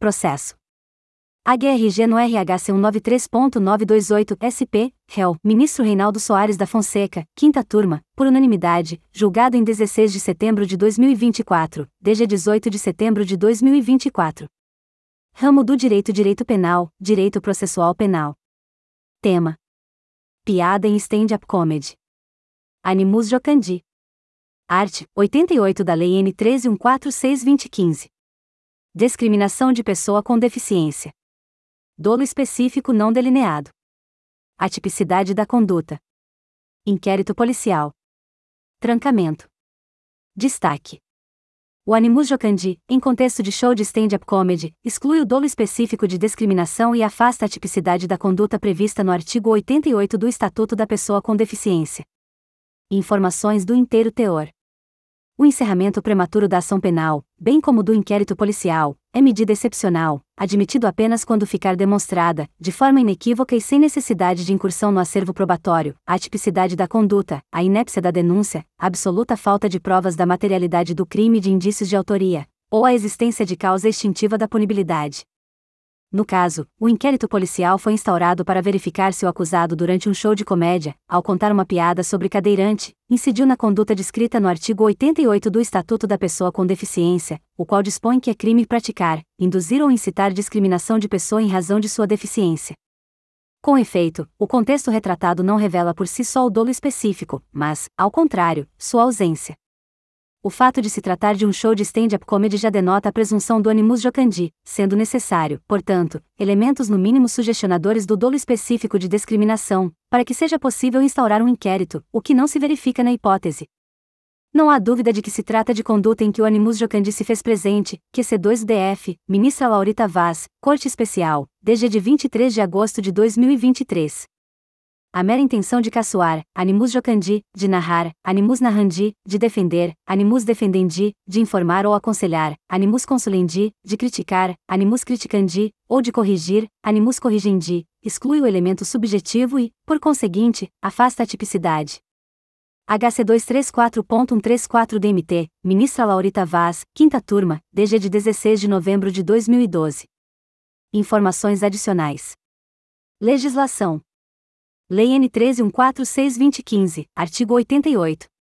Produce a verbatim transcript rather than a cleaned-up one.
processo. A G R G no R H C cento e noventa e três ponto novecentos e vinte e oito S P, réu, ministro Reinaldo Soares da Fonseca, quinta turma, por unanimidade, julgado em dezesseis de setembro de dois mil e vinte e quatro, D G dezoito de setembro de dois mil e vinte e quatro. Ramo do Direito Direito Penal, Direito Processual Penal. Tema: Piada em stand-up comedy. Animus jocandi. Art. oitenta e oito da Lei N treze mil cento e quarenta e seis barra dois mil e quinze. Discriminação de pessoa com deficiência. Dolo específico não delineado. Atipicidade da conduta. Inquérito policial. Trancamento. Destaque: o Animus jocandi, em contexto de show de stand-up comedy, exclui o dolo específico de discriminação e afasta a tipicidade da conduta prevista no artigo oitenta e oito do Estatuto da Pessoa com Deficiência. Informações do inteiro teor. O encerramento prematuro da ação penal, bem como do inquérito policial, é medida excepcional, admitido apenas quando ficar demonstrada, de forma inequívoca e sem necessidade de incursão no acervo probatório, a atipicidade da conduta, a inépcia da denúncia, a absoluta falta de provas da materialidade do crime e de indícios de autoria, ou a existência de causa extintiva da punibilidade. No caso, o inquérito policial foi instaurado para verificar se o acusado durante um show de comédia, ao contar uma piada sobre cadeirante, incidiu na conduta descrita no artigo oitenta e oito do Estatuto da Pessoa com Deficiência, o qual dispõe que é crime praticar, induzir ou incitar discriminação de pessoa em razão de sua deficiência. Com efeito, o contexto retratado não revela por si só o dolo específico, mas, ao contrário, sua ausência. O fato de se tratar de um show de stand-up comedy já denota a presunção do animus jocandi, sendo necessário, portanto, elementos no mínimo sugestionadores do dolo específico de discriminação, para que seja possível instaurar um inquérito, o que não se verifica na hipótese. Não há dúvida de que se trata de conduta em que o animus jocandi se fez presente, Q C dois D F, Ministra Laurita Vaz, Corte Especial, D G de vinte e três de agosto de dois mil e vinte e três. A mera intenção de caçoar, animus jocandi, de narrar, animus narrandi, de defender, animus defendendi, de informar ou aconselhar, animus consulendi, de criticar, animus criticandi, ou de corrigir, animus corrigendi, exclui o elemento subjetivo e, por conseguinte, afasta a tipicidade. H C duzentos e trinta e quatro ponto cento e trinta e quatro D M T, Ministra Laurita Vaz, quinta turma, D G de dezesseis de novembro de dois mil e doze. Informações adicionais. Legislação. Lei N treze mil cento e quarenta e seis barra dois mil e quinze, artigo oitenta e oito.